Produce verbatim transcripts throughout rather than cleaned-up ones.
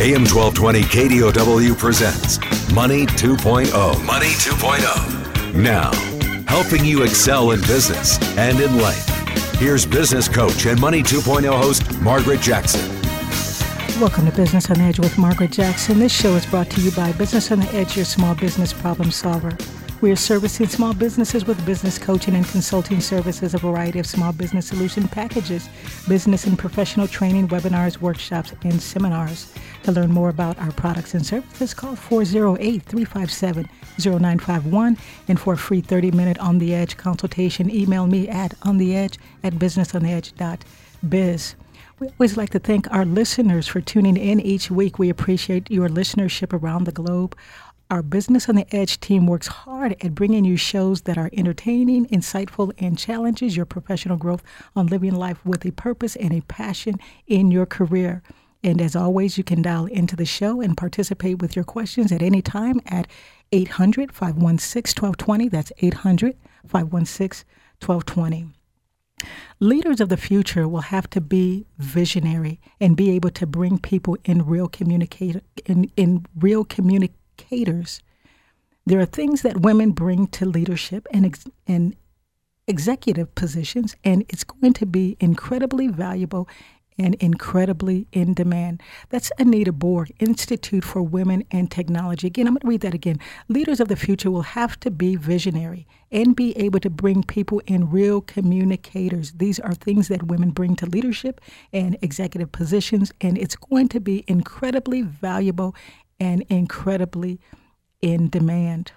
A M twelve twenty K D O W presents Money two point oh. Money two point oh. Now, helping you excel in business and in life. Here's business coach and Money two point oh host Margaret Jackson. Welcome to Business on the Edge with Margaret Jackson. This show is brought to you by Business on the Edge, your small business problem solver. We are servicing small businesses with business coaching and consulting services, a variety of small business solution packages, business and professional training, webinars, workshops, and seminars. To learn more about our products and services, call four oh eight, three five seven, oh nine five one. And for a free thirty-minute On the Edge consultation, email me at ontheedge at businessontheedge.biz. We always like to thank our listeners for tuning in each week. We appreciate your listenership around the globe. Our Business on the Edge team works hard at bringing you shows that are entertaining, insightful, and challenges your professional growth on living life with a purpose and a passion in your career. And as always, you can dial into the show and participate with your questions at any time at eight hundred, five one six, one two two zero. That's eight hundred, five one six, one two two zero. Leaders of the future will have to be visionary and be able to bring people in real communicate in, in real communicators. There are things that women bring to leadership and ex, and executive positions, and it's going to be incredibly valuable and incredibly in demand. That's Anita Borg, Institute for Women and Technology. Again, I'm going to read that again. Leaders of the future will have to be visionary and be able to bring people in real communicators. These are things that women bring to leadership and executive positions, and it's going to be incredibly valuable and incredibly in demand.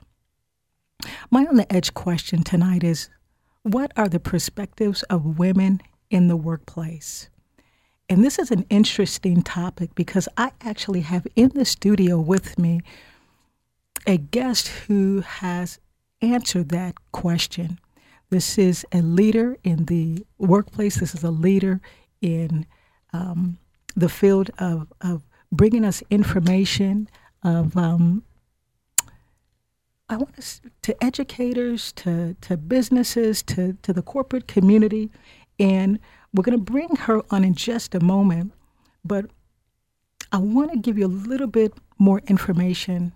My On the Edge question tonight is, what are the perspectives of women in the workplace? And this is an interesting topic because I actually have in the studio with me a guest who has answered that question. This is a leader in the workplace. This is a leader in um, the field of, of bringing us information, of um, I want us to educators, to to businesses, to to the corporate community, and we're going to bring her on in just a moment, but I want to give you a little bit more information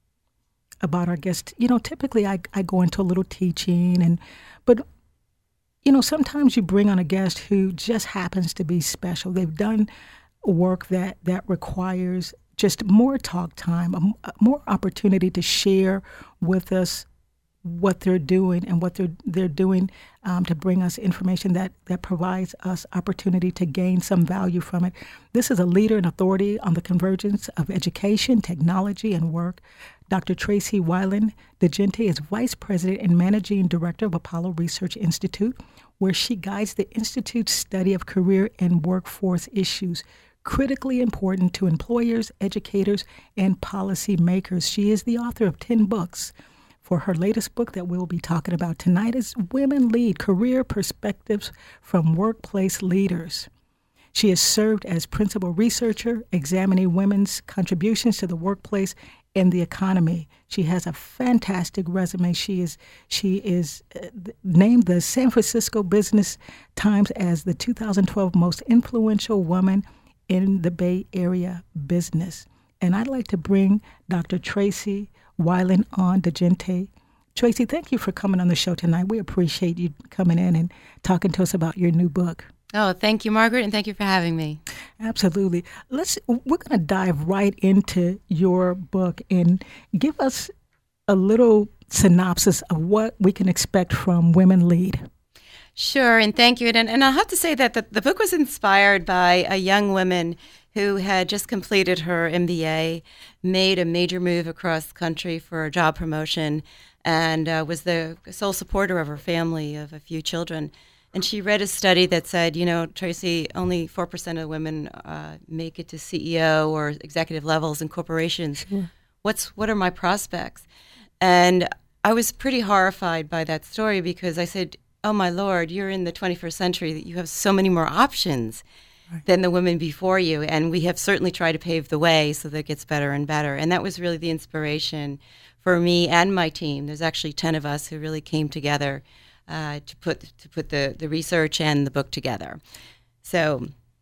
about our guest. You know, typically I, I go into a little teaching, and but, you know, sometimes you bring on a guest who just happens to be special. They've done work that, that requires just more talk time, a, a more opportunity to share with us what they're doing and what they're they're doing um, to bring us information that, that provides us opportunity to gain some value from it. This is a leader and authority on the convergence of education, technology, and work. Doctor Tracy Weiland DeGente is Vice President and Managing Director of Apollo Research Institute, where she guides the Institute's study of career and workforce issues, critically important to employers, educators, and policymakers. She is the author of ten books. For her latest book that we'll be talking about tonight is Women Lead, Career Perspectives from Workplace Leaders. She has served as principal researcher, examining women's contributions to the workplace and the economy. She has a fantastic resume. She is she is uh, named the San Francisco Business Times as the two thousand twelve most influential woman in the Bay Area business. And I'd like to bring Doctor Tracy Weiland on DeGente. Tracy, thank you for coming on the show tonight. We appreciate you coming in and talking to us about your new book. Oh, thank you, Margaret, and thank you for having me. Absolutely. Let's. We're going to dive right into your book and give us a little synopsis of what we can expect from Women Lead. Sure, and thank you. And, and I'll have to say that the, the book was inspired by a young woman who had just completed her M B A, made a major move across the country for a job promotion, and uh, was the sole supporter of her family of a few children. And she read a study that said, you know, Tracy, only four percent of women uh, make it to C E O or executive levels in corporations. Sure. What's what are my prospects? And I was pretty horrified by that story because I said, oh, my Lord, you're in the twenty-first century, that you have so many more options right. than the women before you. And we have certainly tried to pave the way so that it gets better and better. And that was really the inspiration for me and my team. There's actually ten of us who really came together uh, to put to put the, the research and the book together. So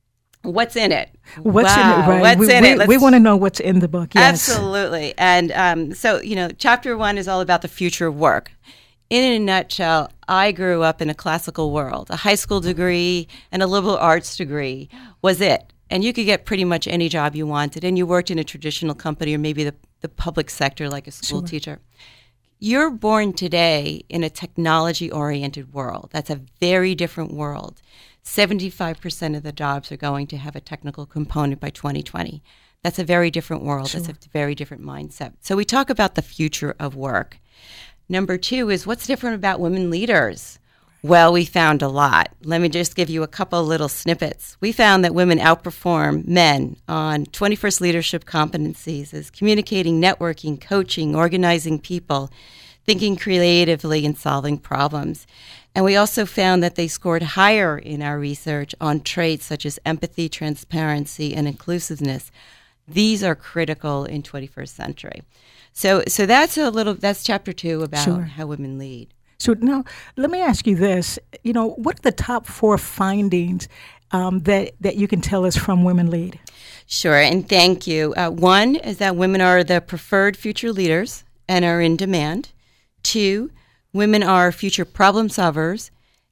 what's in it? What's wow. in it? Right. What's we, in we, it? Let's, we want to know what's in the book. Yes. Absolutely. And um, so, you know, chapter one is all about the future of work. In a nutshell, I grew up in a classical world. A high school degree and a liberal arts degree was it. And you could get pretty much any job you wanted. And you worked in a traditional company or maybe the, the public sector like a school Sure. teacher. You're born today in a technology-oriented world. That's a very different world. seventy-five percent of the jobs are going to have a technical component by twenty twenty. That's a very different world. Sure. That's a very different mindset. So we talk about the future of work. Number two is what's different about women leaders? Well, we found a lot. Let me just give you a couple little snippets. We found that women outperform men on twenty-first leadership competencies as communicating, networking, coaching, organizing people, thinking creatively, and solving problems. And we also found that they scored higher in our research on traits such as empathy, transparency, and inclusiveness. These are critical in twenty-first century. So so that's a little, that's chapter two about Sure. how women lead. So now, let me ask you this. You know, what are the top four findings um, that, that you can tell us from Women Lead? Sure, and thank you. Uh, one is that women are the preferred future leaders and are in demand. Two, women are future problem solvers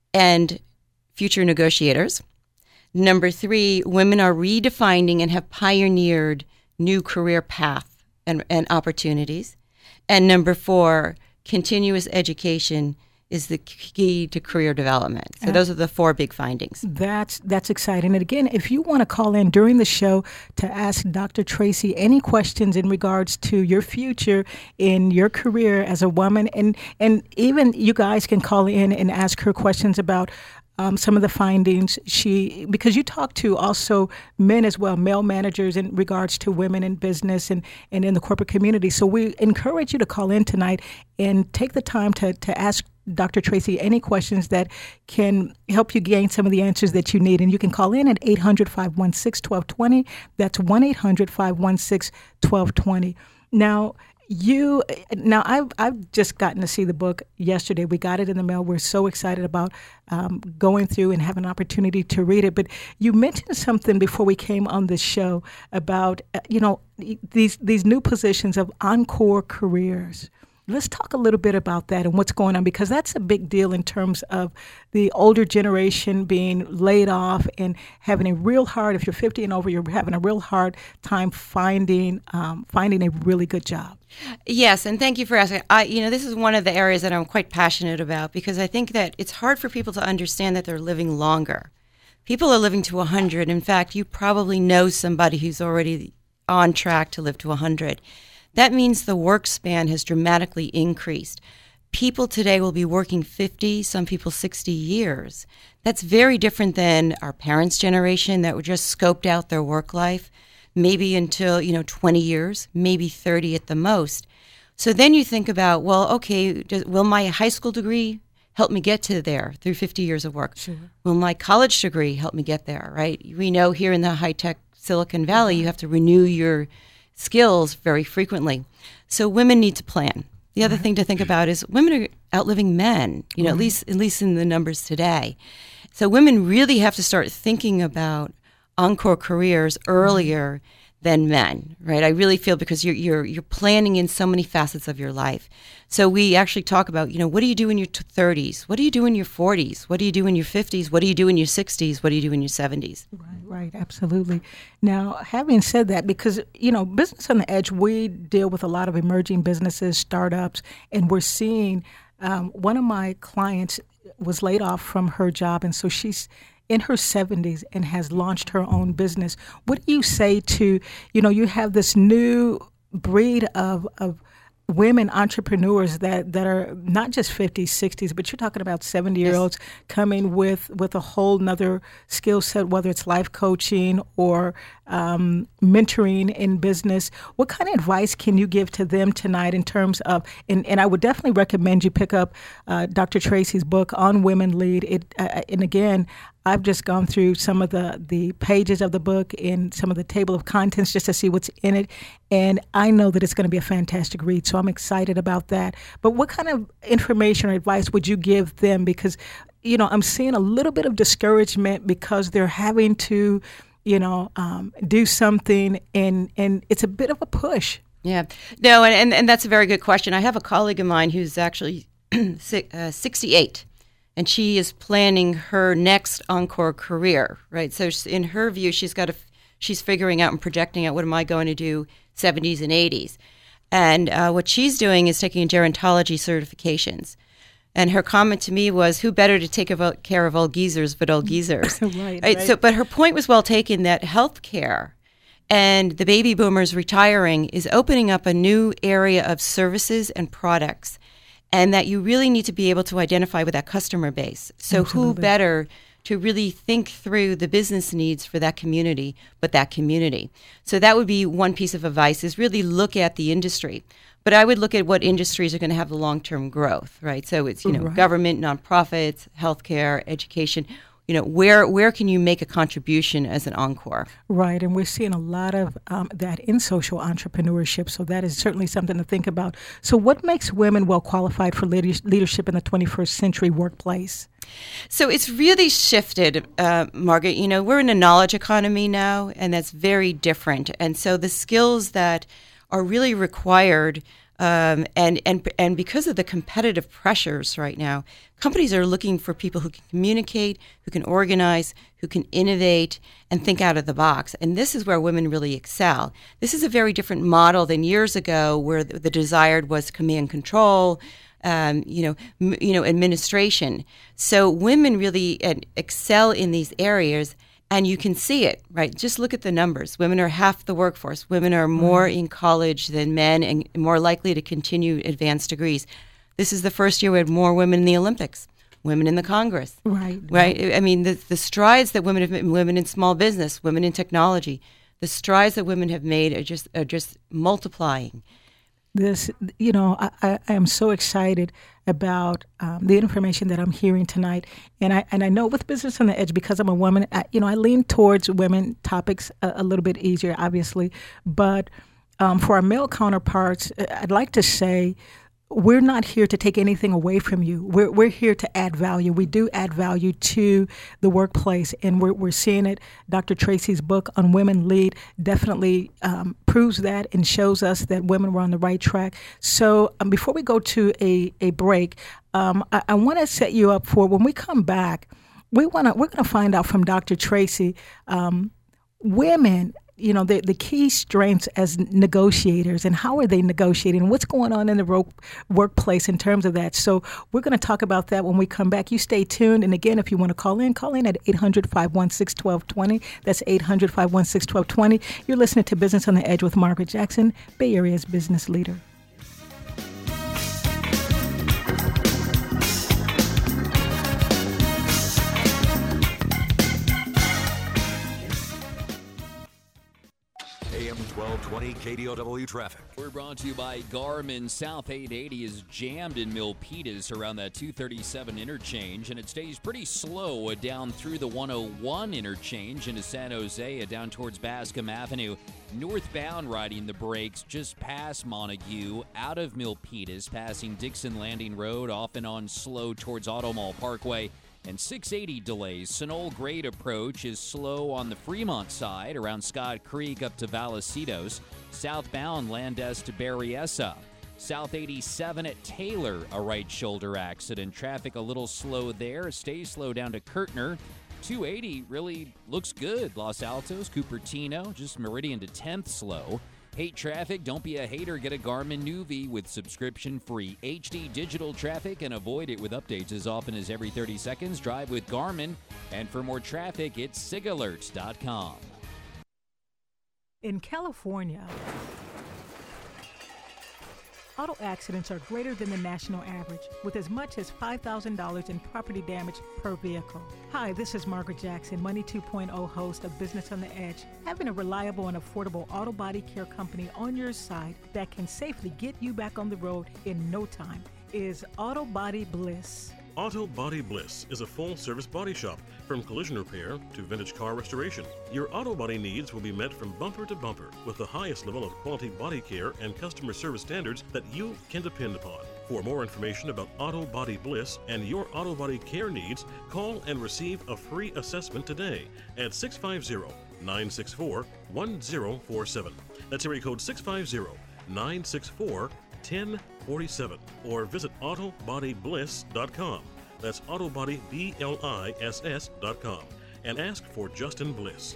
and future negotiators. Number three, women are redefining and have pioneered new career path and, and opportunities. And number four, continuous education is the key to career development. So those are the four big findings. That's that's exciting. And again, if you want to call in during the show to ask Doctor Tracy any questions in regards to your future in your career as a woman, and, and even you guys can call in and ask her questions about Um, some of the findings she, because you talk to also men as well, male managers in regards to women in business and, and in the corporate community. So we encourage you to call in tonight and take the time to, to ask Doctor Tracy any questions that can help you gain some of the answers that you need. And you can call in at eight hundred, five one six, one two two zero. That's one eight hundred, five one six, one two two zero. Now, You now I've I've just gotten to see the book yesterday. We got it in the mail. We're so excited about um, going through and having an opportunity to read it. But you mentioned something before we came on this show about uh, you know these these new positions of encore careers. Let's talk a little bit about that and what's going on, because that's a big deal in terms of the older generation being laid off and having a real hard, if you're fifty and over, you're having a real hard time finding um, finding a really good job. Yes, and thank you for asking. I, you know, this is one of the areas that I'm quite passionate about, because I think that it's hard for people to understand that they're living longer. People are living to one hundred. In fact, you probably know somebody who's already on track to live to one hundred. That means the work span has dramatically increased. People today will be working fifty, some people sixty years. That's very different than our parents' generation that were just scoped out their work life, maybe until, you know, twenty years, maybe thirty at the most. So then you think about, well, okay, does, will my high school degree help me get to there through fifty years of work? Sure. Will my college degree help me get there, right? We know here in the high-tech Silicon Valley, you have to renew your skills very frequently. So women need to plan. The other thing to think about is women are outliving men, you know, at least at least in the numbers today. So women really have to start thinking about encore careers earlier than men, right? I really feel, because you're you're you're planning in so many facets of your life. So we actually talk about, you know, what do you do in your thirties? What do you do in your forties? What do you do in your fifties? What do you do in your sixties? What do you do in your seventies? Right, right, absolutely. Now, having said that, because, you know, Business on the Edge, we deal with a lot of emerging businesses, startups, and we're seeing um, one of my clients was laid off from her job, and so she's in her seventies and has launched her own business. What do you say to, you know, you have this new breed of of women entrepreneurs that, that are not just fifties, sixties, but you're talking about seventy-year-olds yes. coming with, with a whole nother skill set, whether it's life coaching or um, mentoring in business. What kind of advice can you give to them tonight in terms of, and, and I would definitely recommend you pick up uh, Doctor Tracy's book on Women Lead. It, uh, and again, I've just gone through some of the, the pages of the book and some of the table of contents just to see what's in it. And I know that it's going to be a fantastic read, so I'm excited about that. But what kind of information or advice would you give them? Because, you know, I'm seeing a little bit of discouragement because they're having to you know, um, do something, and, and it's a bit of a push. Yeah. No, and, and, and that's a very good question. I have a colleague of mine who's actually uh, sixty-eight, and she is planning her next Encore career, right? So in her view, she's got to, she's figuring out and projecting out, what am I going to do seventies and eighties? And uh, what she's doing is taking gerontology certifications. And her comment to me was, who better to take about care of old geezers but old geezers? right, right. right. So, but her point was well taken, that healthcare and the baby boomers retiring is opening up a new area of services and products, and that you really need to be able to identify with that customer base. So Absolutely. Who better to really think through the business needs for that community, but that community. So that would be one piece of advice, is really look at the industry. But I would look at what industries are going to have the long-term growth, right? So it's, you know, Right. government, nonprofits, healthcare, education. You know, where where can you make a contribution as an Encore? Right, and we're seeing a lot of um, that in social entrepreneurship, so that is certainly something to think about. So what makes women well qualified for leaders- leadership in the twenty-first century workplace? So it's really shifted, uh, Margaret. You know, we're in a knowledge economy now, and that's very different. And so the skills that are really required, um, and, and, and because of the competitive pressures right now, companies are looking for people who can communicate, who can organize, who can innovate, and think out of the box. And this is where women really excel. This is a very different model than years ago, where the, the desired was command control, Um, you know, m- you know, administration. So women really uh, excel in these areas, and you can see it, right? Just look at the numbers. Women are half the workforce. Women are more in college than men, and more likely to continue advanced degrees. This is the first year we had more women in the Olympics, women in the Congress. Right. Right. I mean, the the strides that women have made, women in small business, women in technology, the strides that women have made are just are just multiplying. This, you know, I, I, I am so excited about um, the information that I'm hearing tonight, and I and I know with Business on the Edge, because I'm a woman, I, you know, I lean towards women topics a, a little bit easier, obviously, but um, for our male counterparts, I'd like to say, we're not here to take anything away from you. We're we're here to add value. We do add value to the workplace, and we're we're seeing it. Doctor Tracy's book on Women Lead definitely um, proves that and shows us that women were on the right track. So um, before we go to a a break, um, I, I want to set you up for when we come back. We want to we're going to find out from Doctor Tracy, um, women. You know, the, the key strengths as negotiators, and how are they negotiating, and what's going on in the ro- workplace in terms of that. So we're going to talk about that when we come back. You stay tuned. And again, if you want to call in, call in at eight hundred, five one six, one two two zero. That's eight hundred, five one six, one two two zero. You're listening to Business on the Edge with Margaret Jackson, Bay Area's business leader. A M twelve twenty K D O W traffic. We're brought to you by Garmin. South eight eighty is jammed in Milpitas around that two thirty-seven interchange, and it stays pretty slow down through the one oh one interchange into San Jose, down towards Bascom Avenue. Northbound riding the brakes just past Montague, out of Milpitas, passing Dixon Landing Road, off and on slow towards Automall Parkway. And six eighty delays. Sunol Grade approach is slow on the Fremont side around Scott Creek up to Vallecillos. Southbound Landes to Berryessa. South eighty-seven at Taylor, a right shoulder accident. Traffic a little slow there. Stays slow down to Kirtner. two eighty really looks good. Los Altos, Cupertino, just Meridian to tenth slow. Hate traffic? Don't be a hater. Get a Garmin Nuvi with subscription-free H D digital traffic and avoid it with updates as often as every thirty seconds. Drive with Garmin. And for more traffic, it's sig alerts dot com. In California, auto accidents are greater than the national average, with as much as five thousand dollars in property damage per vehicle. Hi, this is Margaret Jackson, Money two point oh host of Business on the Edge. Having a reliable and affordable auto body care company on your side that can safely get you back on the road in no time is Auto Body Bliss. Auto Body Bliss is a full-service body shop, from collision repair to vintage car restoration. Your auto body needs will be met from bumper to bumper with the highest level of quality body care and customer service standards that you can depend upon. For more information about Auto Body Bliss and your auto body care needs, call and receive a free assessment today at six five zero, nine six four, one zero four seven. That's area code six five zero, nine six four, one zero four seven. Or visit auto body bliss dot com. That's autobody, B L I S S dot com. And ask for Justin Bliss.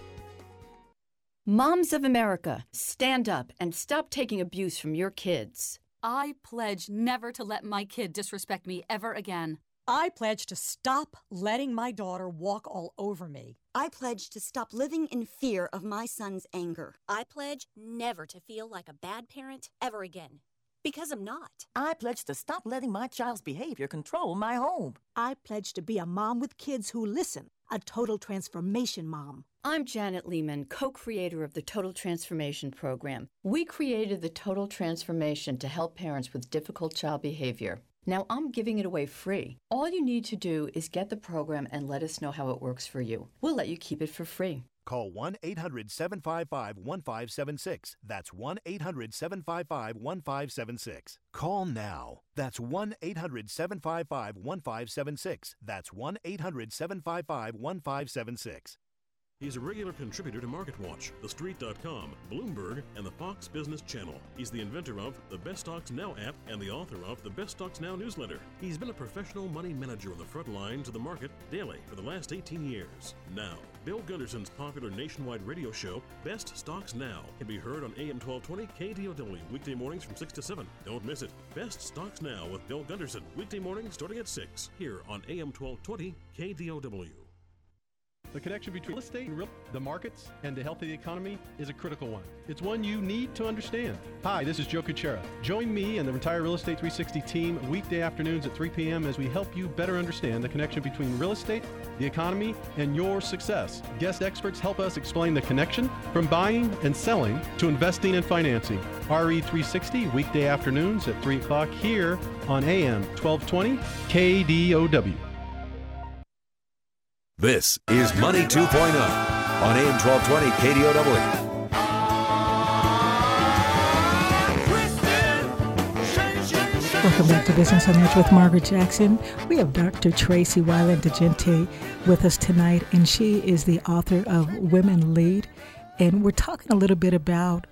Moms of America, stand up and stop taking abuse from your kids. I pledge never to let my kid disrespect me ever again. I pledge to stop letting my daughter walk all over me. I pledge to stop living in fear of my son's anger. I pledge never to feel like a bad parent ever again. Because I'm not. I pledge to stop letting my child's behavior control my home. I pledge to be a mom with kids who listen, a total transformation mom. I'm Janet Lehman, co-creator of the Total Transformation Program. We created the Total Transformation to help parents with difficult child behavior. Now I'm giving it away free. All you need to do is get the program and let us know how it works for you. We'll let you keep it for free. Call one eight hundred seven five five one five seven six. That's one eight hundred seven five five one five seven six. Call now. That's one eight hundred seven five five one five seven six. That's one eight hundred seven five five one five seven six. He's a regular contributor to MarketWatch, The Street dot com, Bloomberg, and the Fox Business Channel. He's the inventor of the Best Stocks Now app and the author of the Best Stocks Now newsletter. He's been a professional money manager on the front lines of the market daily for the last eighteen years. Now, Bill Gunderson's popular nationwide radio show, Best Stocks Now, can be heard on A M twelve twenty K D O W weekday mornings from six to seven. Don't miss it. Best Stocks Now with Bill Gunderson, weekday mornings starting at six, here on A M twelve twenty K D O W. The connection between real estate and real, the markets and the health of the economy is a critical one. It's one you need to understand. Hi, this is Joe Kuchera. Join me and the entire Real Estate three sixty team weekday afternoons at three p.m. as we help you better understand the connection between real estate, the economy, and your success. Guest experts help us explain the connection from buying and selling to investing and financing. R E three sixty weekday afternoons at three o'clock here on A M twelve twenty K D O W. This is Money two point oh on A M twelve twenty K D O W. Welcome back to Business on Edge with Margaret Jackson. We have Doctor Tracy Weiland DeGente with us tonight, and she is the author of Women Lead. And we're talking a little bit about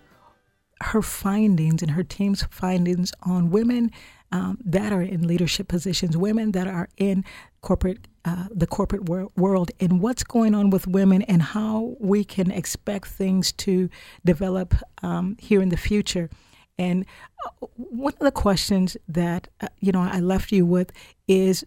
her findings and her team's findings on women um, that are in leadership positions, women that are in corporate Uh, the corporate wor- world, and what's going on with women and how we can expect things to develop um, here in the future. And uh, one of the questions that, uh, you know, I left you with is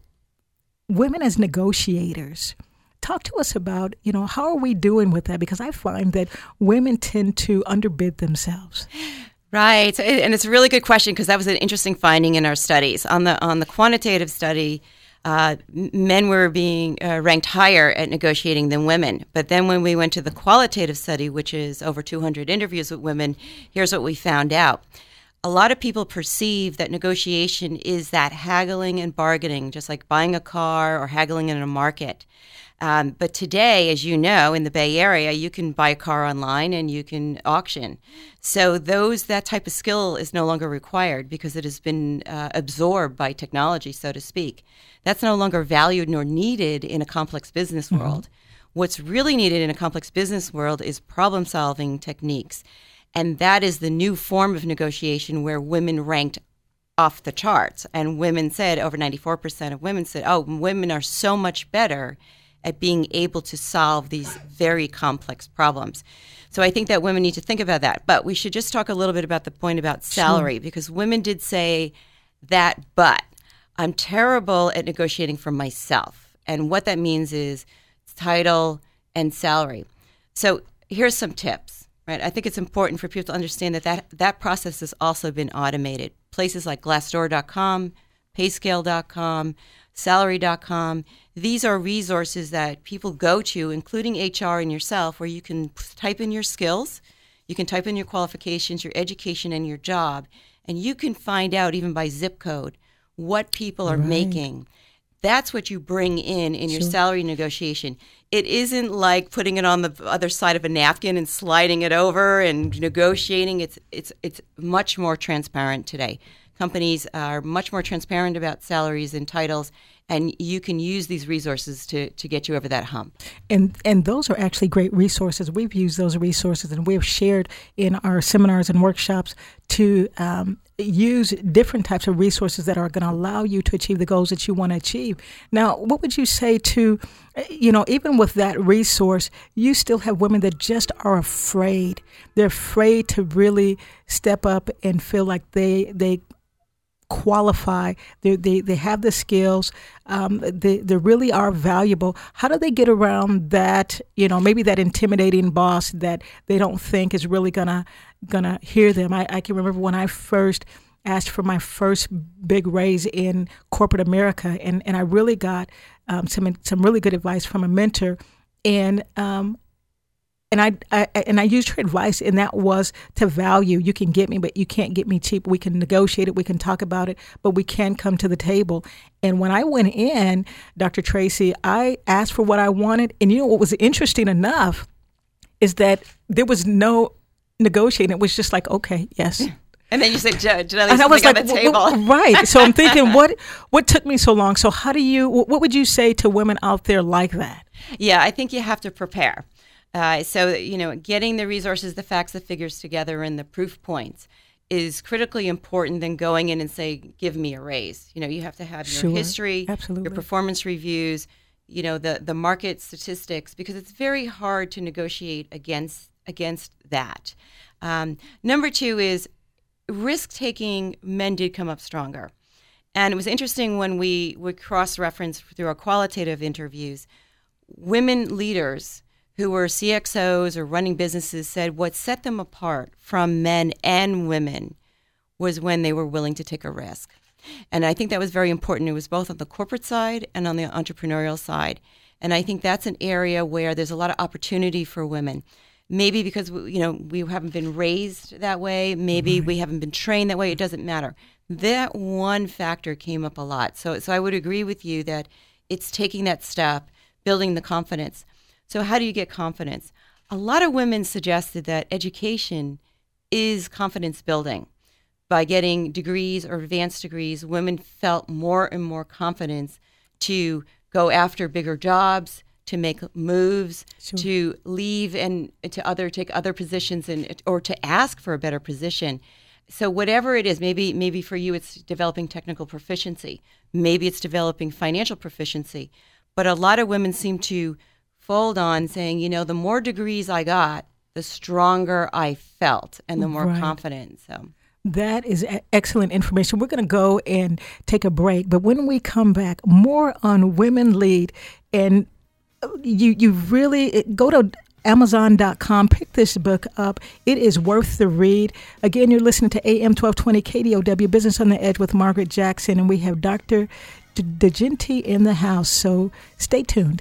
women as negotiators. Talk to us about, you know, how are we doing with that? Because I find that women tend to underbid themselves. Right. And it's a really good question because that was an interesting finding in our studies. On the on the quantitative study, Uh, men were being uh, ranked higher at negotiating than women. But then when we went to the qualitative study, which is over two hundred interviews with women, here's what we found out. A lot of people perceive that negotiation is that haggling and bargaining, just like buying a car or haggling in a market. Um, but today, as you know, in the Bay Area, you can buy a car online and you can auction. So those that type of skill is no longer required because it has been uh, absorbed by technology, so to speak. That's no longer valued nor needed in a complex business mm-hmm. world. What's really needed in a complex business world is problem-solving techniques. And that is the new form of negotiation where women ranked off the charts. And women said, over ninety-four percent of women said, oh, women are so much better at being able to solve these very complex problems. So I think that women need to think about that. But we should just talk a little bit about the point about salary, sure. because women did say that, but I'm terrible at negotiating for myself. And what that means is title and salary. So here's some tips, right? I think it's important for people to understand that that, that process has also been automated. Places like Glassdoor dot com, Payscale dot com, Salary dot com, these are resources that people go to, including H R and yourself, where you can type in your skills, you can type in your qualifications, your education, and your job, and you can find out, even by zip code, what people are right. making. That's what you bring in in your sure. salary negotiation. It isn't like putting it on the other side of a napkin and sliding it over and negotiating. It's it's it's much more transparent today. companies are much more transparent about salaries and titles, and you can use these resources to, to get you over that hump. And and those are actually great resources. We've used those resources, and we've shared in our seminars and workshops to um, use different types of resources that are going to allow you to achieve the goals that you want to achieve. Now, what would you say to, you know, even with that resource, you still have women that just are afraid. They're afraid to really step up and feel like they they qualify, they they they have the skills, um, they they really are valuable. How do they get around that? You know, maybe that intimidating boss that they don't think is really gonna gonna hear them. I, I can remember when I first asked for my first big raise in corporate America, and and I really got um, some some really good advice from a mentor, and um, And I, I and I used her advice, and that was to value. You can get me, but you can't get me cheap. We can negotiate it. We can talk about it, but we can come to the table. And when I went in, Doctor Tracy, I asked for what I wanted. And you know what was interesting enough is that there was no negotiating. It was just like, okay, yes. And then you said, Judge, and I was like, on the table. Right. So I'm thinking, what what took me so long? So how do you, what would you say to women out there like that? Yeah, I think you have to prepare. Uh, so, you know, getting the resources, the facts, the figures together, and the proof points is critically important than going in and say, give me a raise. You know, you have to have your Sure. history, Absolutely. your performance reviews, you know, the, the market statistics, because it's very hard to negotiate against against that. Um, number two is risk-taking. Men did come up stronger. And it was interesting when we would cross-reference through our qualitative interviews, women leaders who were C X Os or running businesses said what set them apart from men and women was when they were willing to take a risk. And I think that was very important. It was both on the corporate side and on the entrepreneurial side. And I think that's an area where there's a lot of opportunity for women. Maybe because, you know, we haven't been raised that way. Maybe Right. we haven't been trained that way. It doesn't matter. That one factor came up a lot. So, so I would agree with you that it's taking that step, building the confidence. So how do you get confidence? A lot of women suggested that education is confidence building. By getting degrees or advanced degrees, women felt more and more confidence to go after bigger jobs, to make moves, Sure. to leave and to other take other positions, and or to ask for a better position. So whatever it is, maybe maybe for you it's developing technical proficiency, maybe it's developing financial proficiency, but a lot of women seem to fold on saying, you know, the more degrees I got, the stronger I felt and the more Right. confident. So That is e- excellent information. We're going to go and take a break, but when we come back, more on Women Lead. And you you really go to Amazon dot com, pick this book up. It is worth the read. Again, you're listening to A M twelve twenty K D O W, Business on the Edge with Margaret Jackson, and we have Doctor DeGenti in the house, so stay tuned.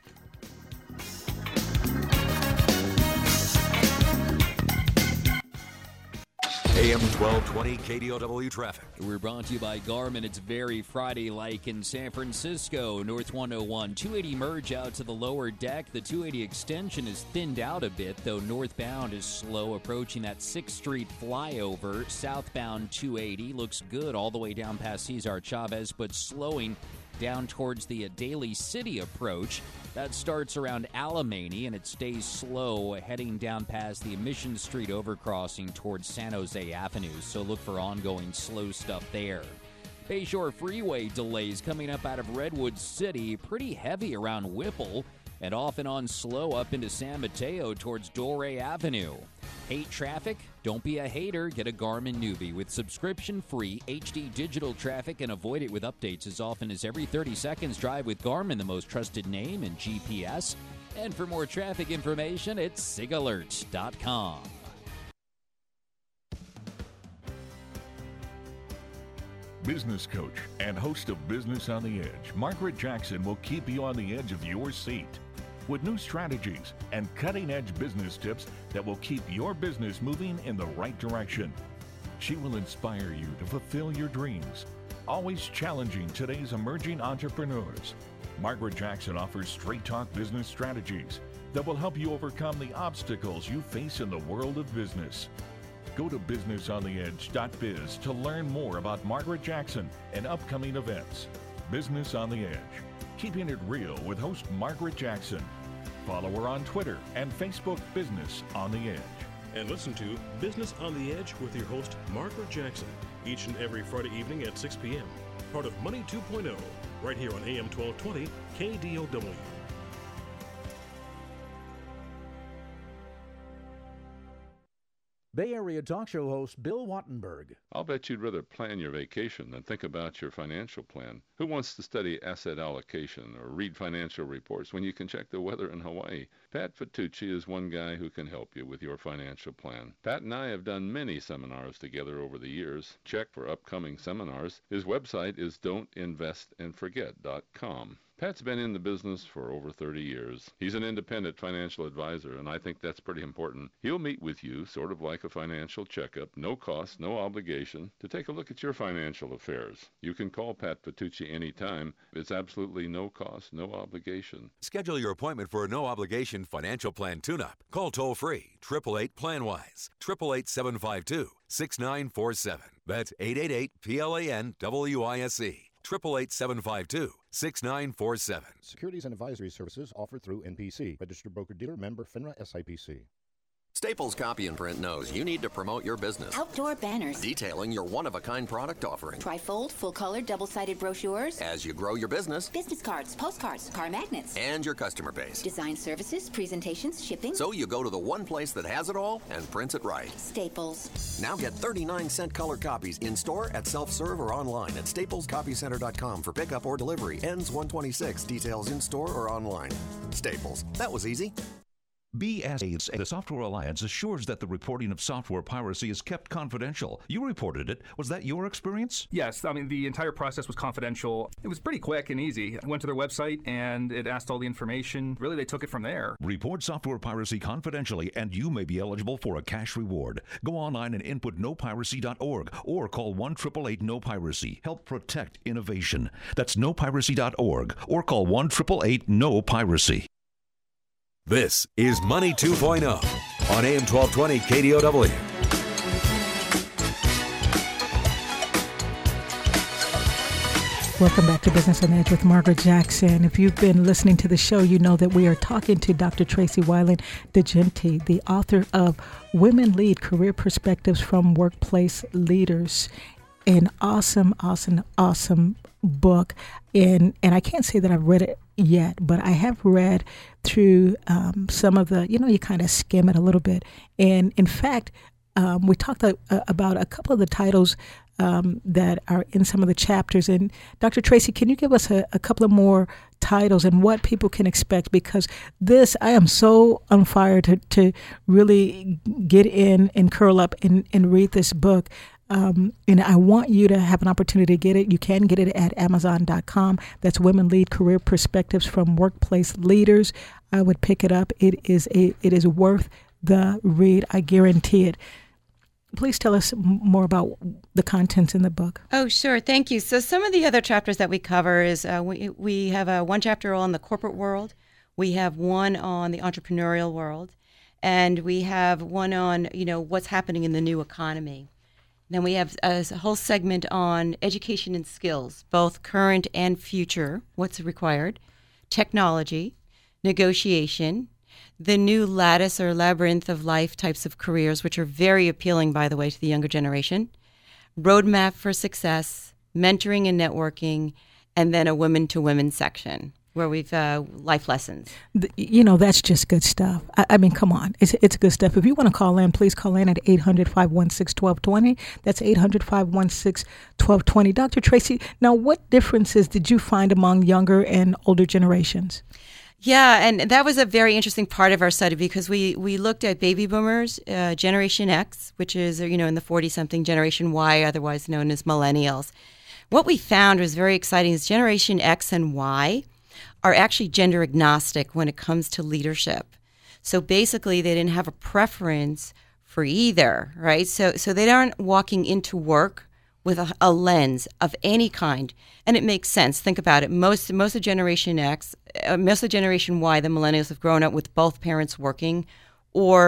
A M twelve twenty K D O W traffic. We're brought to you by Garmin. It's very Friday-like in San Francisco. North one oh one, two eighty merge out to the lower deck. The two eighty extension is thinned out a bit, though northbound is slow approaching that sixth Street flyover. Southbound two eighty looks good all the way down past Cesar Chavez, but slowing down towards the uh, Daly City approach. That starts around Alamany, and it stays slow heading down past the Mission Street overcrossing towards San Jose Avenue, so look for ongoing slow stuff there. Bayshore Freeway delays coming up out of Redwood City, pretty heavy around Whipple, and off and on slow up into San Mateo towards Doré Avenue. Hate traffic? Don't be a hater. Get a Garmin Newbie with subscription-free H D digital traffic and avoid it with updates as often as every thirty seconds. Drive with Garmin, the most trusted name in G P S. And for more traffic information, it's sig alert dot com. Business coach and host of Business on the Edge, Margaret Jackson will keep you on the edge of your seat with new strategies and cutting-edge business tips that will keep your business moving in the right direction. She will inspire you to fulfill your dreams, always challenging today's emerging entrepreneurs. Margaret Jackson offers straight-talk business strategies that will help you overcome the obstacles you face in the world of business. Go to business on the edge dot biz to learn more about Margaret Jackson and upcoming events. Business on the Edge, keeping it real with host Margaret Jackson. Follow her on Twitter and Facebook, Business on the Edge. And listen to Business on the Edge with your host, Margaret Jackson, each and every Friday evening at six p.m. Part of Money two point oh, right here on A M twelve twenty K D O W. Bay Area talk show host Bill Wattenberg. I'll bet you'd rather plan your vacation than think about your financial plan. Who wants to study asset allocation or read financial reports when you can check the weather in Hawaii? Pat Fatucci is one guy who can help you with your financial plan. Pat and I have done many seminars together over the years. Check for upcoming seminars. His website is don't invest and forget dot com. Pat's been in the business for over thirty years. He's an independent financial advisor, and I think that's pretty important. He'll meet with you, sort of like a financial checkup, no cost, no obligation, to take a look at your financial affairs. You can call Pat Fatucci anytime. It's absolutely no cost, no obligation. Schedule your appointment for a no-obligation financial plan tune-up. Call toll-free, eight eight eight, plan wise, eight eight eight, seven five two, six nine four seven. That's eight eight eight, P L A N W I S E. eight eight eight, seven five two, six nine four seven. Securities and advisory services offered through N P C, registered broker-dealer, member FINRA S I P C. Staples Copy and Print knows you need to promote your business. Outdoor banners. Detailing your one-of-a-kind product offering. Trifold, full-color, double-sided brochures. As you grow your business. Business cards, postcards, car magnets. And your customer base. Design services, presentations, shipping. So you go to the one place that has it all and prints it right. Staples. Now get thirty-nine cent color copies in-store, at self-serve, or online at staples copy center dot com for pickup or delivery. Ends one twenty-six. Details in-store or online. Staples. That was easy. B S A, the Software Alliance, assures that the reporting of software piracy is kept confidential. You reported it. Was that your experience? Yes. I mean, the entire process was confidential. It was pretty quick and easy. I went to their website and it asked all the information. Really, they took it from there. Report software piracy confidentially and you may be eligible for a cash reward. Go online and input no piracy dot org or call one eight eight eight, no piracy. Help protect innovation. That's no piracy dot org or call one eight eight eight, no piracy. This is Money two point oh on A M twelve twenty K D O W. Welcome back to Business on the Edge with Margaret Jackson. If you've been listening to the show, you know that we are talking to Doctor Tracy Weiland DeGenti, the author of Women Lead, Career Perspectives from Workplace Leaders. An awesome, awesome, awesome book. And, and I can't say that I've read it yet, but I have read through um, some of the, you know, you kind of skim it a little bit. And in fact, um, we talked a, a, about a couple of the titles um, that are in some of the chapters. And Doctor Tracy, can you give us a, a couple of more titles and what people can expect? Because this, I am so on fire to, to really get in and curl up and, and read this book. Um, and I want you to have an opportunity to get it. You can get it at amazon dot com. That's Women Lead, Career Perspectives from Workplace Leaders. I would pick it up. It is a it is worth the read. I guarantee it. Please tell us more about the contents in the book. Oh, sure. Thank you. So some of the other chapters that we cover is uh, we, we have a, one chapter on the corporate world. We have one on the entrepreneurial world. And we have one on, you know, what's happening in the new economy. Then we have a whole segment on education and skills, both current and future, what's required, technology, negotiation, the new lattice or labyrinth of life types of careers, which are very appealing, by the way, to the younger generation, roadmap for success, mentoring and networking, and then a women-to-women section where we've uh, life lessons. You know, that's just good stuff. I, I mean, come on. It's it's good stuff. If you want to call in, please call in at eight hundred, five one six, one two two zero. That's eight hundred, five one six, one two two zero. Doctor Tracy, now what differences did you find among younger and older generations? Yeah, and that was a very interesting part of our study because we, we looked at baby boomers, uh, Generation X, which is, you know, in the forty-something, Generation Y, otherwise known as millennials. What we found was very exciting is Generation X and Y are actually gender agnostic when it comes to leadership. So basically, they didn't have a preference for either, right? So so they aren't walking into work with a, a lens of any kind. And it makes sense. Think about it. Most most of Generation X, uh, most of Generation Y, the millennials have grown up with both parents working or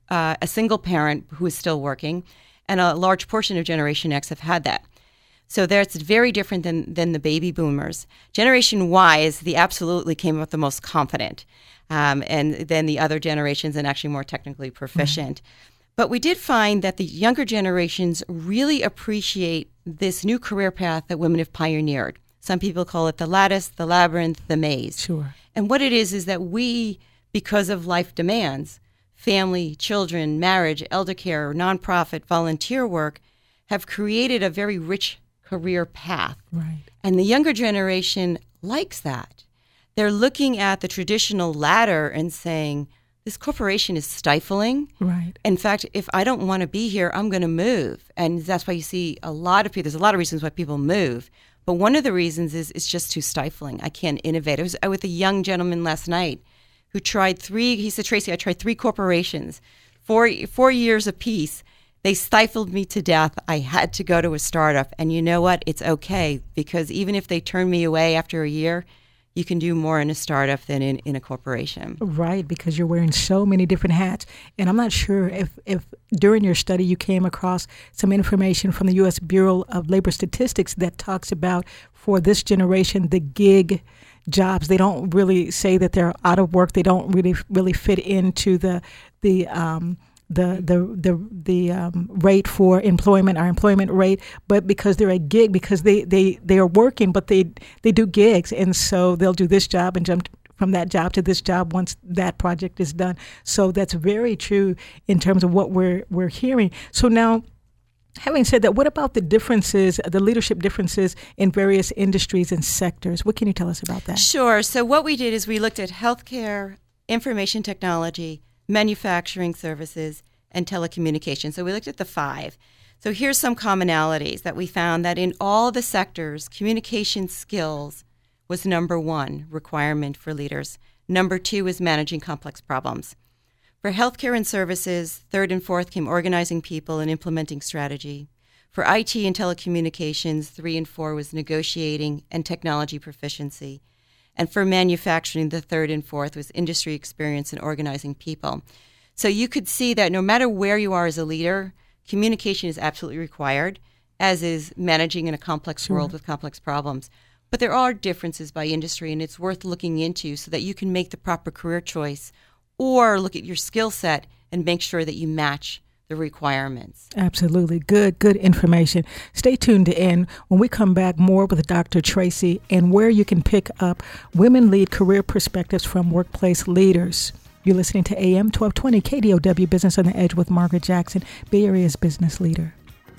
uh, a single parent who is still working, and a large portion of Generation X have had that. So that's very different than, than the baby boomers. Generation Y is the absolutely came up the most confident, um, and then the other generations and actually more technically proficient. Mm-hmm. But we did find that the younger generations really appreciate this new career path that women have pioneered. Some people call it the lattice, the labyrinth, the maze. Sure. And what it is is that we, because of life demands, family, children, marriage, elder care, nonprofit, volunteer work, have created a very rich career path. Right. And the younger generation likes that. They're looking at the traditional ladder and saying, this corporation is stifling. Right. In fact, if I don't want to be here, I'm going to move. And that's why you see a lot of people, there's a lot of reasons why people move. But one of the reasons is it's just too stifling. I can't innovate. I was with a young gentleman last night who tried three, he said, Tracy, I tried three corporations, four, four years apiece. They stifled me to death. I had to go to a startup. And you know what? It's okay, because even if they turn me away after a year, you can do more in a startup than in, in a corporation. Right, because you're wearing so many different hats. And I'm not sure if, if during your study you came across some information from the U S Bureau of Labor Statistics that talks about, for this generation, the gig jobs. They don't really say that they're out of work. They don't really really fit into the the um, the the the the um, rate for employment, our employment rate, but because they're a gig, because they, they, they are working, but they they do gigs, and so they'll do this job and jump from that job to this job once that project is done. So that's very true in terms of what we're we're hearing. So now, having said that, what about the differences, the leadership differences in various industries and sectors? What can you tell us about that? Sure. So what we did is we looked at healthcare, information technology, manufacturing services, and telecommunications. So we looked at the five. So here's some commonalities that we found: that in all the sectors, communication skills was number one requirement for leaders. Number two is managing complex problems. For healthcare and services, third and fourth came organizing people and implementing strategy. For I T and telecommunications, three and four was negotiating and technology proficiency. And for manufacturing, the third and fourth was industry experience and organizing people. So you could see that no matter where you are as a leader, communication is absolutely required, as is managing in a complex Sure. world with complex problems. But there are differences by industry, and it's worth looking into so that you can make the proper career choice, or look at your skill set and make sure that you match the requirements. Absolutely. Good, good information. Stay tuned to end. When we come back, more with Doctor Tracy and where you can pick up Women Lead Career Perspectives from Workplace Leaders. You're listening to A M twelve twenty K D O W Business on the Edge with Margaret Jackson, Bay Area's business leader.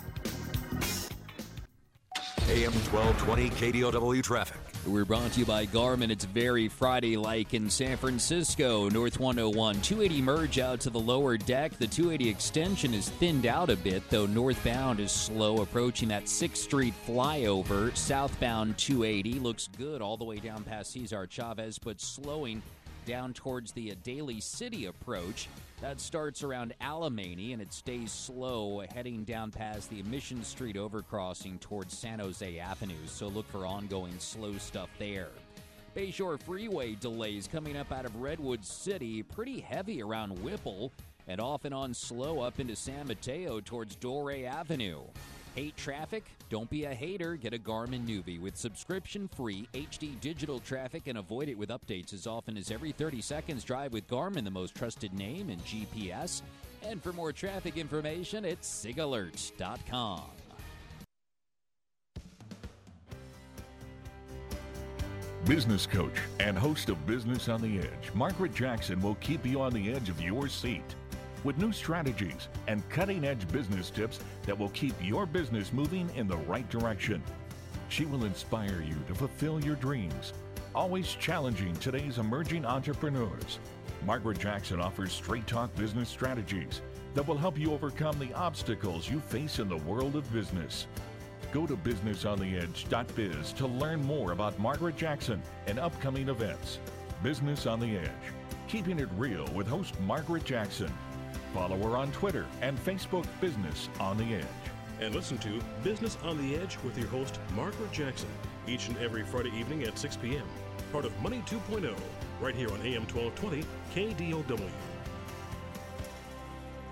A M twelve twenty K D O W traffic. We're brought to you by Garmin. It's very Friday-like in San Francisco. North one oh one, two eighty merge out to the lower deck. The two eighty extension is thinned out a bit, though northbound is slow approaching that sixth Street flyover. Southbound two eighty looks good all the way down past Cesar Chavez, but slowing down towards the Daly City approach. That starts around Alamany, and it stays slow heading down past the Mission Street overcrossing towards San Jose Avenue, so look for ongoing slow stuff there. Bayshore Freeway delays coming up out of Redwood City, pretty heavy around Whipple, and off and on slow up into San Mateo towards Doré Avenue. Hate traffic? Don't be a hater. Get a Garmin Newbie with subscription-free H D digital traffic and avoid it with updates as often as every thirty seconds. Drive with Garmin, the most trusted name in G P S. And for more traffic information, it's sig alert dot com. Business coach and host of Business on the Edge, Margaret Jackson will keep you on the edge of your seat with new strategies and cutting-edge business tips that will keep your business moving in the right direction. She will inspire you to fulfill your dreams, always challenging today's emerging entrepreneurs. Margaret Jackson offers straight-talk business strategies that will help you overcome the obstacles you face in the world of business. Go to business on the edge dot biz to learn more about Margaret Jackson and upcoming events. Business on the Edge, keeping it real with host Margaret Jackson. Follow her on Twitter and Facebook, Business on the Edge. And listen to Business on the Edge with your host, Margaret Jackson, each and every Friday evening at six p.m. Part of Money two point oh, right here on A M twelve twenty K D O W.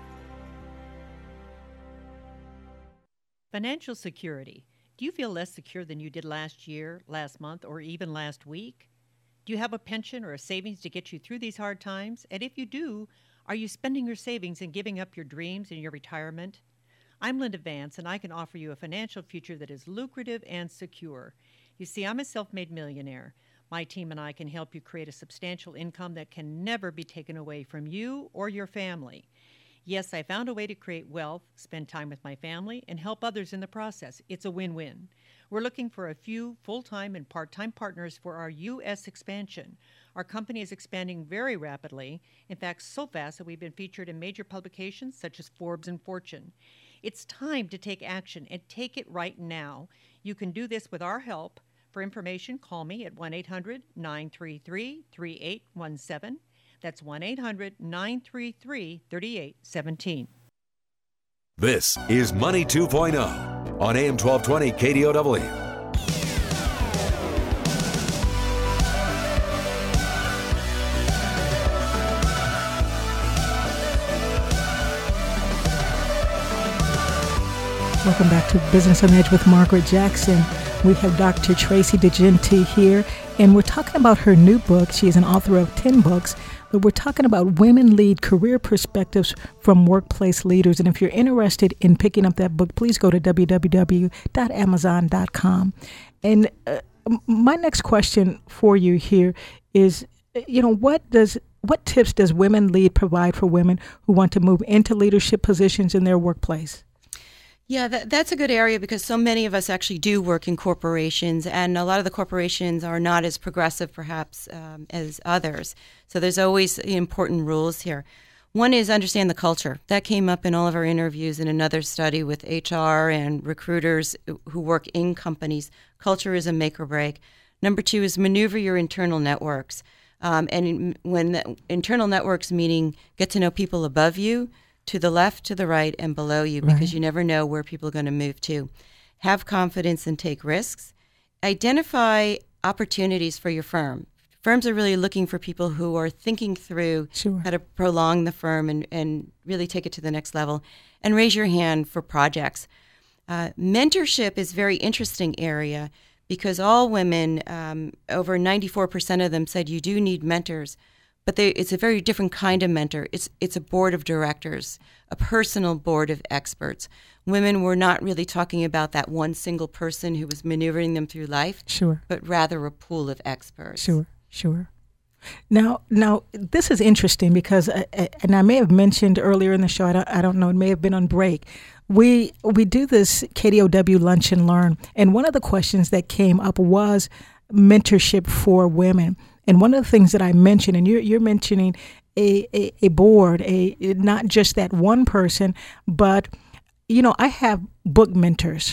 Financial security. Do you feel less secure than you did last year, last month, or even last week? Do you have a pension or a savings to get you through these hard times? And if you do, are you spending your savings and giving up your dreams and your retirement? I'm Linda Vance, and I can offer you a financial future that is lucrative and secure. You see, I'm a self-made millionaire. My team and I can help you create a substantial income that can never be taken away from you or your family. Yes, I found a way to create wealth, spend time with my family, and help others in the process. It's a win-win. We're looking for a few full-time and part-time partners for our U S expansion. Our company is expanding very rapidly, in fact, so fast that we've been featured in major publications such as Forbes and Fortune. It's time to take action and take it right now. You can do this with our help. For information, call me at one eight hundred nine three three three eight one seven. That's one eight hundred nine three three three eight one seven. This is Money two point oh on A M twelve twenty K D O W. Welcome back to Business on Edge with Margaret Jackson. We have Doctor Tracy DeGenti here, and we're talking about her new book. She is an author of ten books, but we're talking about women lead career perspectives from workplace leaders. And if you're interested in picking up that book, please go to w w w dot amazon dot com. And uh, my next question for you here is, you know, what does what tips does Women Lead provide for women who want to move into leadership positions in their workplace? Yeah, that, that's a good area because so many of us actually do work in corporations, and a lot of the corporations are not as progressive, perhaps, um, as others. So there's always important rules here. One is understand the culture. That came up in all of our interviews in another study with H R and recruiters who work in companies. Culture is a make or break. Number two is maneuver your internal networks. Um, and when the internal networks, meaning get to know people above you, to the left, to the right, and below you, because right. you never know where people are going to move to. Have confidence and take risks. Identify opportunities for your firm. Firms are really looking for people who are thinking through sure. how to prolong the firm and, and really take it to the next level. And raise your hand for projects. Uh, mentorship is a very interesting area because all women, um, over ninety-four percent of them said you do need mentors. But they, it's a very different kind of mentor. It's it's a board of directors, a personal board of experts. Women were not really talking about that one single person who was maneuvering them through life, sure, but rather a pool of experts. Sure, sure. Now, now this is interesting because, uh, and I may have mentioned earlier in the show, I don't, I don't know, it may have been on break. We we do this K D O W Lunch and Learn, and one of the questions that came up was mentorship for women. And one of the things that I mentioned, and you're, you're mentioning a, a, a board, a not just that one person, but, you know, I have book mentors.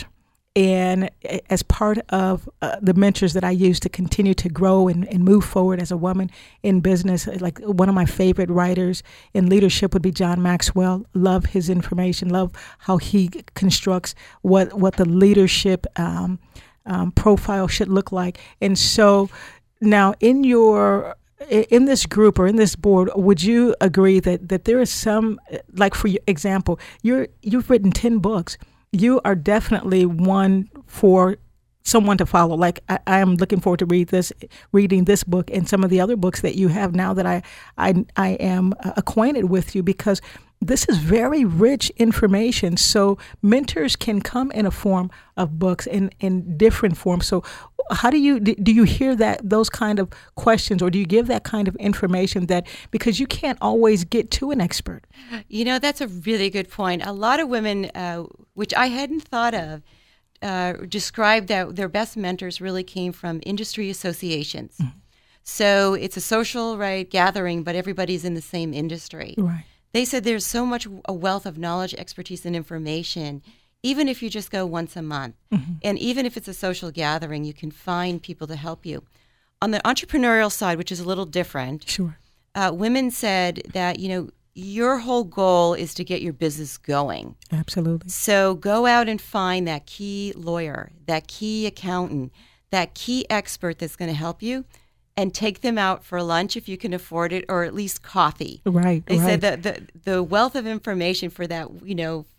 And as part of uh, the mentors that I use to continue to grow and, and move forward as a woman in business, like one of my favorite writers in leadership would be John Maxwell. Love his information, love how he constructs what, what the leadership um, um, profile should look like. And so now, in your in this group or in this board, would you agree that, that there is some, like for example, you're you've written ten books. You are definitely one for someone to follow. Like I, I am looking forward to read this, reading this book and some of the other books that you have now that I I I am acquainted with you, because this is very rich information. So mentors can come in a form of books in, in different forms. So how do you do you hear that those kind of questions, or do you give that kind of information that because you can't always get to an expert? You know, that's a really good point. A lot of women, uh, which I hadn't thought of, uh, described that their best mentors really came from industry associations. Mm-hmm. So it's a social, right, gathering, but everybody's in the same industry. Right. They said there's so much a wealth of knowledge, expertise, and information, even if you just go once a month. Mm-hmm. And even if it's a social gathering, you can find people to help you. On the entrepreneurial side, which is a little different, sure. uh, women said that, you know, your whole goal is to get your business going. Absolutely. So go out and find that key lawyer, that key accountant, that key expert that's going to help you, and take them out for lunch if you can afford it, or at least coffee. Right. They right. said that the the wealth of information for that, you know,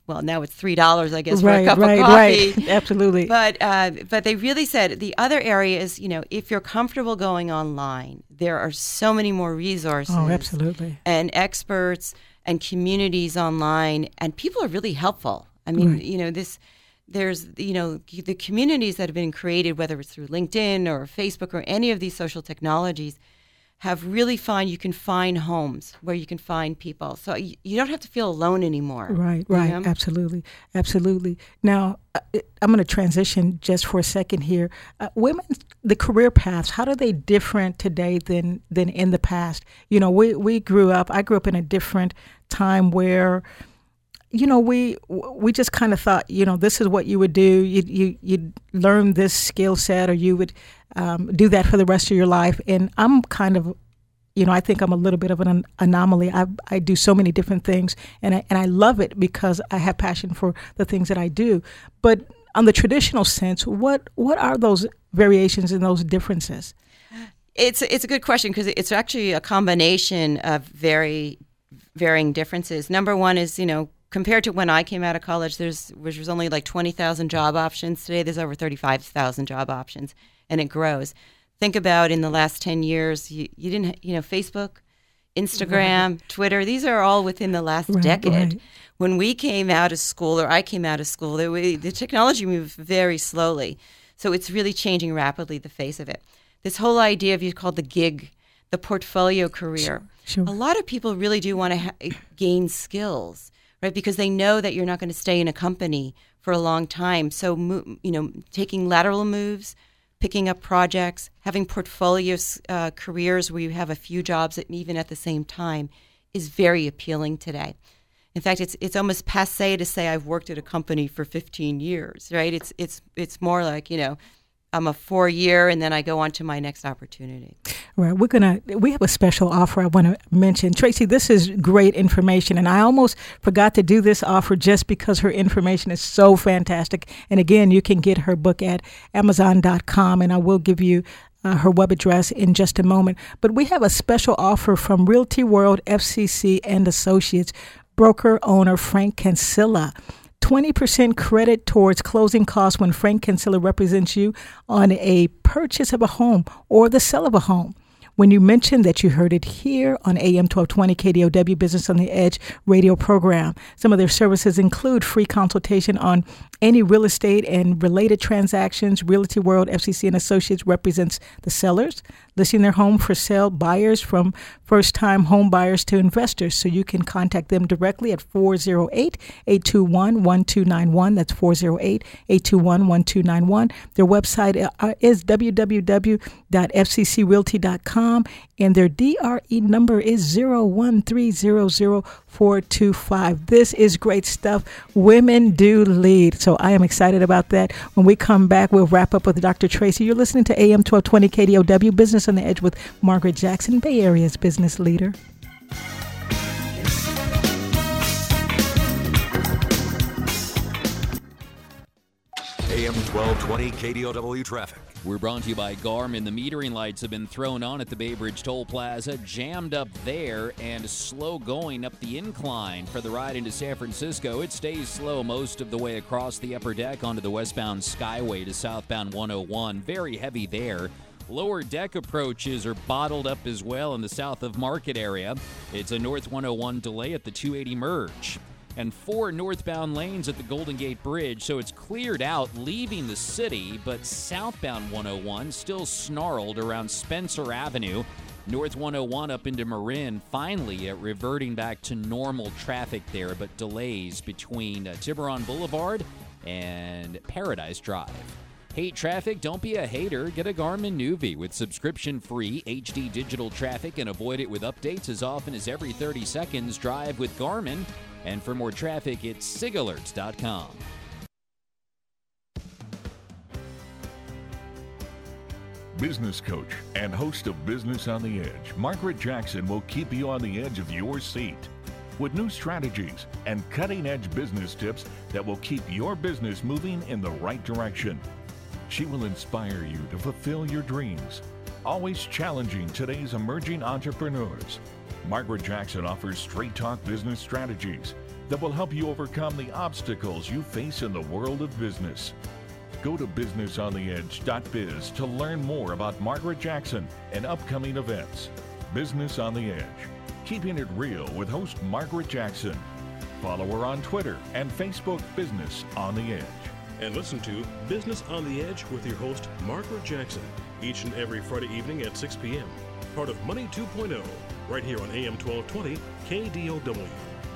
well, now it's three dollars, I guess, right, for a cup right, of coffee. Right, absolutely. But uh, but they really said the other area is, you know, if you're comfortable going online, there are so many more resources. Oh, absolutely. And experts and communities online, and people are really helpful. I mean, Right. you know, this. There's, you know, the communities that have been created, whether it's through LinkedIn or Facebook or any of these social technologies, have really found you can find homes where you can find people. So you, you don't have to feel alone anymore. Right, you right. know? Absolutely, absolutely. Now, uh, I'm going to transition just for a second here. Uh, women, the career paths, how are they different today than than in the past? You know, we, we grew up, I grew up in a different time where, you know, we we just kind of thought, you know, this is what you would do. You you you'd learn this skill set, or you would um, do that for the rest of your life. And I'm kind of, you know, I think I'm a little bit of an anomaly. I I do so many different things, and I, and I love it because I have passion for the things that I do. But on the traditional sense, what what are those variations and those differences? It's it's a good question because it's actually a combination of very varying differences. Number one is, you know, compared to when I came out of college, there's which was only like twenty thousand job options. Today, there's over thirty-five thousand job options, and it grows. Think about in the last ten years, you, you didn't, you know, Facebook, Instagram, right. Twitter, these are all within the last right, decade. Right. When we came out of school, or I came out of school, there we, the technology moved very slowly. So it's really changing rapidly, the face of it. This whole idea of you called the gig, the portfolio career. Sure, sure. A lot of people really do want to ha- gain skills. Right, because they know that you're not going to stay in a company for a long time. So, you know, taking lateral moves, picking up projects, having portfolio uh, careers where you have a few jobs at, even at the same time is very appealing today. In fact, it's it's almost passé to say I've worked at a company for fifteen years. Right? It's it's it's more like, you know, I'm a four year and then I go on to my next opportunity. Right. We're going to, we have a special offer I want to mention. Tracy, this is great information. And I almost forgot to do this offer just because her information is so fantastic. And again, you can get her book at amazon dot com, and I will give you uh, her web address in just a moment. But we have a special offer from Realty World, F C C and Associates, broker owner Frank Cancilla. twenty percent credit towards closing costs when Frank Cancilla represents you on a purchase of a home or the sale of a home. When you mention that you heard it here on A M twelve twenty K D O W Business on the Edge radio program. Some of their services include free consultation on any real estate and related transactions. Realty World, F C C and Associates represents the sellers, listing their home for sale, buyers from first-time home buyers to investors. So you can contact them directly at four oh eight, eight two one, one two nine one. That's four oh eight, eight two one, one two nine one. Their website is w w w dot f c c realty dot com, and their D R E number is zero one three zero zero four two five. This is great stuff. Women do lead. So I am excited about that. When we come back, we'll wrap up with Doctor Tracy. You're listening to A M twelve twenty K D O W Business on the Edge with Margaret Jackson, Bay Area's business leader. A M twelve twenty K D O W traffic. We're brought to you by Garmin. The metering lights have been thrown on at the Bay Bridge Toll Plaza, jammed up there, and slow going up the incline for the ride into San Francisco. It stays slow most of the way across the upper deck onto the westbound Skyway to southbound one oh one. Very heavy there. Lower deck approaches are bottled up as well in the south of Market area. It's a North one oh one delay at the two eighty merge. And four northbound lanes at the Golden Gate Bridge, so it's cleared out leaving the city, but southbound one oh one still snarled around Spencer Avenue. North one oh one up into Marin, finally uh, reverting back to normal traffic there, but delays between uh, Tiburon Boulevard and Paradise Drive. Hate traffic? Don't be a hater. Get a Garmin Nuvi with subscription-free H D digital traffic and avoid it with updates as often as every thirty seconds. Drive with Garmin. And for more traffic, it's sig alerts dot com. Business coach and host of Business on the Edge, Margaret Jackson will keep you on the edge of your seat with new strategies and cutting-edge business tips that will keep your business moving in the right direction. She will inspire you to fulfill your dreams, always challenging today's emerging entrepreneurs. Margaret Jackson offers straight talk business strategies that will help you overcome the obstacles you face in the world of business. Go to business on the edge dot biz to learn more about Margaret Jackson and upcoming events. Business on the Edge, keeping it real with host Margaret Jackson. Follow her on Twitter and Facebook, Business on the Edge. And listen to Business on the Edge with your host, Margaret Jackson, each and every Friday evening at six p.m. Part of Money two point oh, right here on A M twelve twenty K D O W.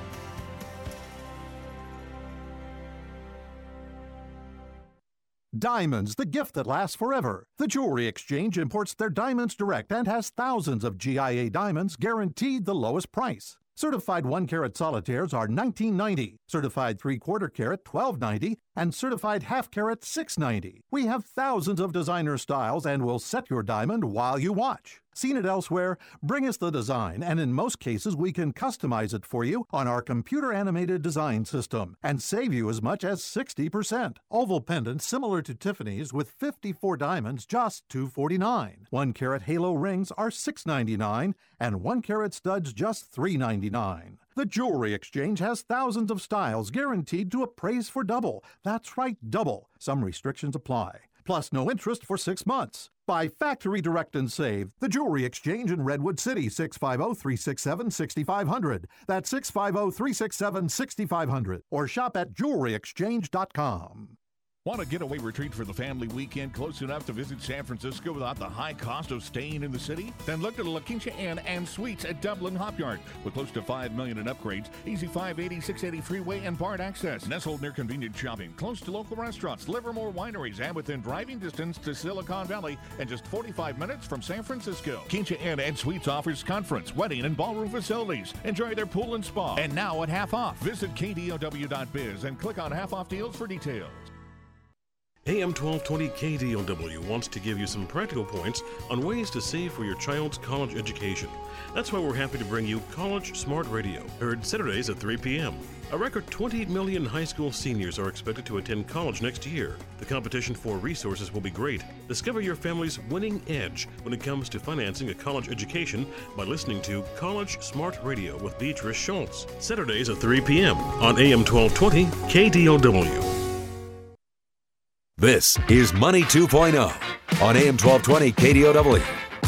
Diamonds, the gift that lasts forever. The Jewelry Exchange imports their diamonds direct and has thousands of G I A diamonds guaranteed the lowest price. Certified one-carat solitaires are nineteen ninety, certified three-quarter carat twelve ninety, and certified half-carat six ninety. We have thousands of designer styles and will set your diamond while you watch. Seen it elsewhere? Bring us the design, and in most cases we can customize it for you on our computer-animated design system and save you as much as sixty percent. Oval pendants similar to Tiffany's with fifty-four diamonds, just two forty-nine. One-carat halo rings are six ninety-nine, and one-carat studs just three ninety-nine. The Jewelry Exchange has thousands of styles guaranteed to appraise for double. That's right, double. Some restrictions apply. Plus no interest for six months. Buy Factory Direct and Save. The Jewelry Exchange in Redwood City, six five zero, three six seven, six five zero zero. That's six five zero, three six seven, six five zero zero. Or shop at jewelry exchange dot com. Want a getaway retreat for the family weekend close enough to visit San Francisco without the high cost of staying in the city? Then look to La Quinta Inn and Suites at Dublin Hopyard. With close to five million dollars in upgrades, easy five eighty, six eighty freeway and BART access. Nestled near convenient shopping, close to local restaurants, Livermore wineries, and within driving distance to Silicon Valley and just forty-five minutes from San Francisco. Quinta Inn and Suites offers conference, wedding, and ballroom facilities. Enjoy their pool and spa. And now at half off. Visit K D O W dot biz and click on half off deals for details. A M twelve twenty K D O W wants to give you some practical points on ways to save for your child's college education. That's why we're happy to bring you College Smart Radio, heard Saturdays at three p.m. A record twenty million high school seniors are expected to attend college next year. The competition for resources will be great. Discover your family's winning edge when it comes to financing a college education by listening to College Smart Radio with Beatrice Schultz. Saturdays at three p.m. on A M twelve twenty K D O W. This is Money two point oh on A M twelve twenty K D O W.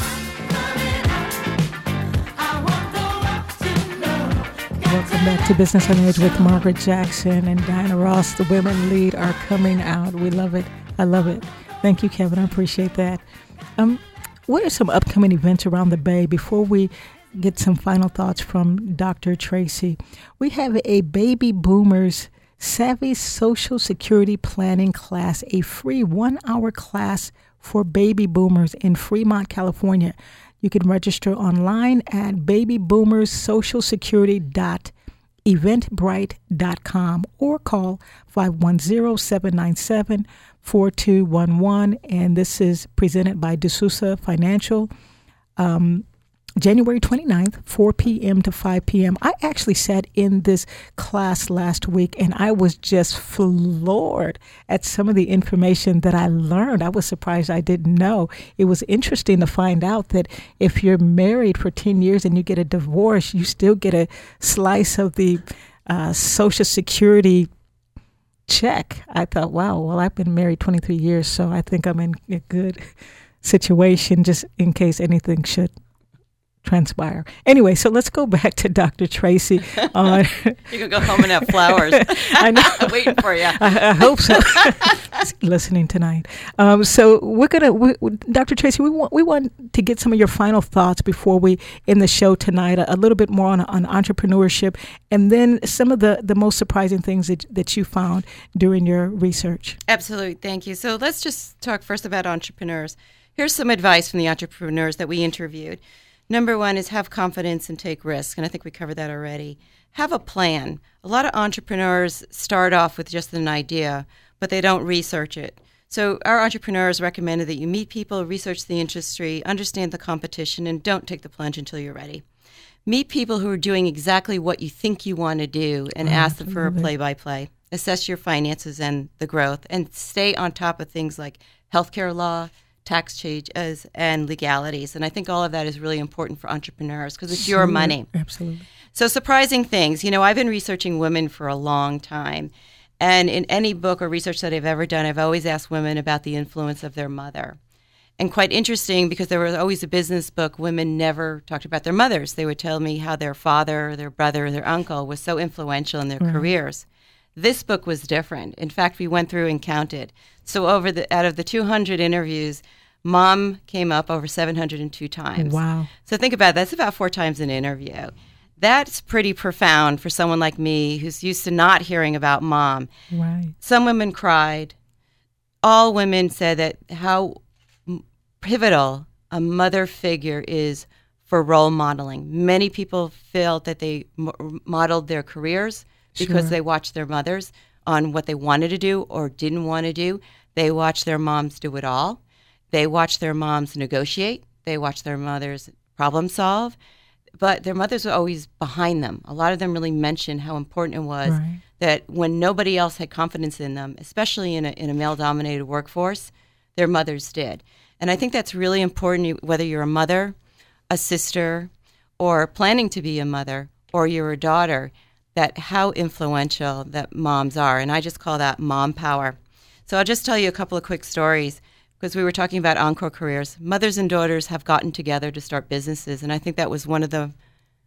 Welcome back to Business on the Edge with Margaret Jackson and Diana Ross. The women lead are coming out. We love it. I love it. Thank you, Kevin. I appreciate that. Um, what are some upcoming events around the Bay before we get some final thoughts from Doctor Tracy? We have a Baby Boomers Savvy Social Security Planning class, a free one-hour class for baby boomers in Fremont, California. You can register online at baby boomers social security dot eventbrite dot com or call five one zero, seven nine seven, four two one one. And this is presented by D'Souza Financial. Um, January twenty-ninth, four p.m. to five p.m. I actually sat in this class last week and I was just floored at some of the information that I learned. I was surprised I didn't know. It was interesting to find out that if you're married for ten years and you get a divorce, you still get a slice of the uh, Social Security check. I thought, wow, well, I've been married twenty-three years, so I think I'm in a good situation just in case anything should transpire. Anyway, so let's go back to Doctor Tracy. Uh, you can go home and have flowers. I know. Waiting for you. I, I hope so. Listening tonight. Um, so we're gonna, we, Doctor Tracy, we want we want to get some of your final thoughts before we end the show tonight. A, a little bit more on on entrepreneurship, and then some of the the most surprising things that that you found during your research. Absolutely, thank you. So let's just talk first about entrepreneurs. Here's some advice from the entrepreneurs that we interviewed. Number one is have confidence and take risks, and I think we covered that already. Have a plan. A lot of entrepreneurs start off with just an idea, but they don't research it. So our entrepreneurs recommended that you meet people, research the industry, understand the competition, and don't take the plunge until you're ready. Meet people who are doing exactly what you think you want to do and oh, ask them for a play-by-play. Assess your finances and the growth, and stay on top of things like healthcare law, tax changes and legalities. And I think all of that is really important for entrepreneurs because it's your money. Absolutely. So surprising things. You know, I've been researching women for a long time. And in any book or research that I've ever done, I've always asked women about the influence of their mother. And quite interesting, because there was always a business book, women never talked about their mothers. They would tell me how their father, their brother, their uncle was so influential in their Right. careers. This book was different. In fact, we went through and counted. So over the out of the two hundred interviews, mom came up over seven hundred two times. Wow. So think about it. That's about four times an interview. That's pretty profound for someone like me who's used to not hearing about mom. Right. Some women cried. All women said that how pivotal a mother figure is for role modeling. Many people felt that they mo- modeled their careers because Sure. they watched their mothers on what they wanted to do or didn't want to do. They watched their moms do it all. They watched their moms negotiate. They watched their mothers problem solve. But their mothers were always behind them. A lot of them really mentioned how important it was Right. that when nobody else had confidence in them, especially in a, in a male-dominated workforce, their mothers did. And I think that's really important, whether you're a mother, a sister, or planning to be a mother, or you're a daughter, that how influential that moms are. And I just call that mom power. So I'll just tell you a couple of quick stories, because we were talking about encore careers. Mothers and daughters have gotten together to start businesses, and I think that was one of the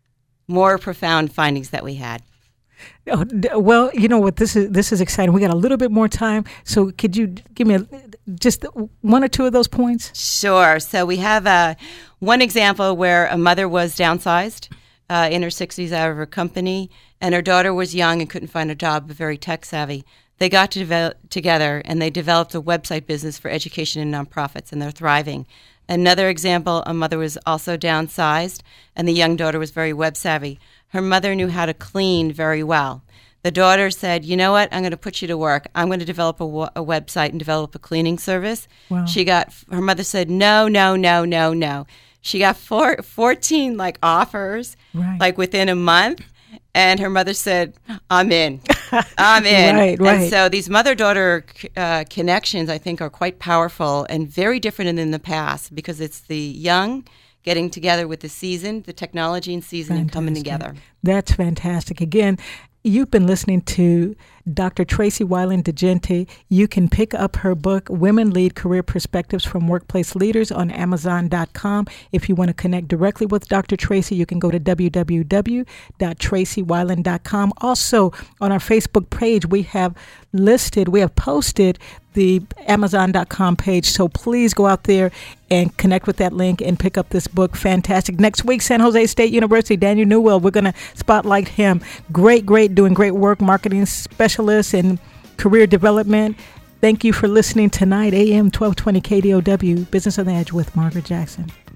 more profound findings that we had. Oh, d- well, you know what? This is this is exciting. We got a little bit more time, so could you give me a, just one or two of those points? Sure. So we have uh, one example where a mother was downsized uh, in her sixties out of her company, and her daughter was young and couldn't find a job, but very tech savvy. They got to develop together, and they developed a website business for education and nonprofits, and they're thriving. Another example, a mother was also downsized, and the young daughter was very web savvy. Her mother knew how to clean very well. The daughter said, you know what, I'm going to put you to work. I'm going to develop a, w- a website and develop a cleaning service. Wow. She got, her mother said, no, no, no, no, no. She got four, fourteen like offers, Right. like within a month. And her mother said, I'm in. I'm in. Right, right. And so these mother-daughter uh, connections, I think, are quite powerful and very different than in the past, because it's the young getting together with the seasoned, the technology and seasoned, and coming together. That's fantastic. Again, you've been listening to Doctor Tracy Weiland DeGente. You can pick up her book, Women Lead Career Perspectives from Workplace Leaders, on Amazon dot com. If you want to connect directly with Doctor Tracy, you can go to w w w dot tracy weiland dot com. Also, on our Facebook page, we have listed, we have posted the Amazon dot com page. So please go out there and connect with that link and pick up this book. Fantastic. Next week, San Jose State University, Daniel Newell, we're going to spotlight him. Great, great, doing great work, marketing specialist and career development. Thank you for listening tonight. A M twelve twenty K D O W, Business on the Edge with Margaret Jackson.